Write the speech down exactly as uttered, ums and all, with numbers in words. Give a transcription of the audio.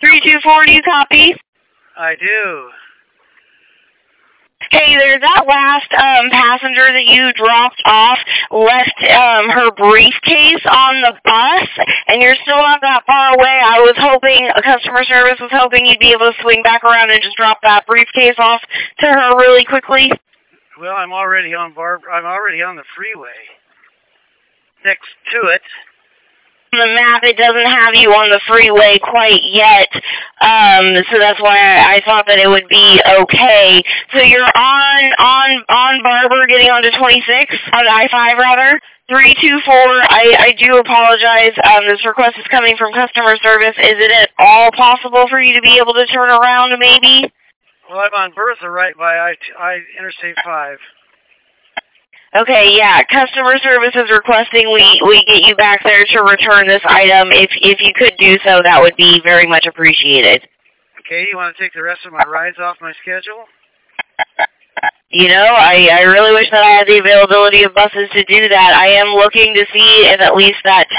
three two four, do you copy? I do. Hey, there's that last um, passenger that you dropped off left um, her briefcase on the bus, and you're still not that far away. I was hoping, a customer service was hoping you'd be able to swing back around and just drop that briefcase off to her really quickly. Well, I'm already on Bar. I'm already on the freeway. Next to it. On the map, it doesn't have you on the freeway quite yet, um, so that's why I, I thought that it would be okay. So you're on on on Barber, getting onto twenty-six, on I five rather. three two four, I, I do apologize. Um, this request is coming from customer service. Is it at all possible for you to be able to turn around, maybe? Well, I'm on Bertha right by I, I Interstate five. Okay, yeah, customer service is requesting we, we get you back there to return this item. If if you could do so, that would be very much appreciated. Okay, you want to take the rest of my rides off my schedule? You know, I, I really wish that I had the availability of buses to do that. I am looking to see if at least that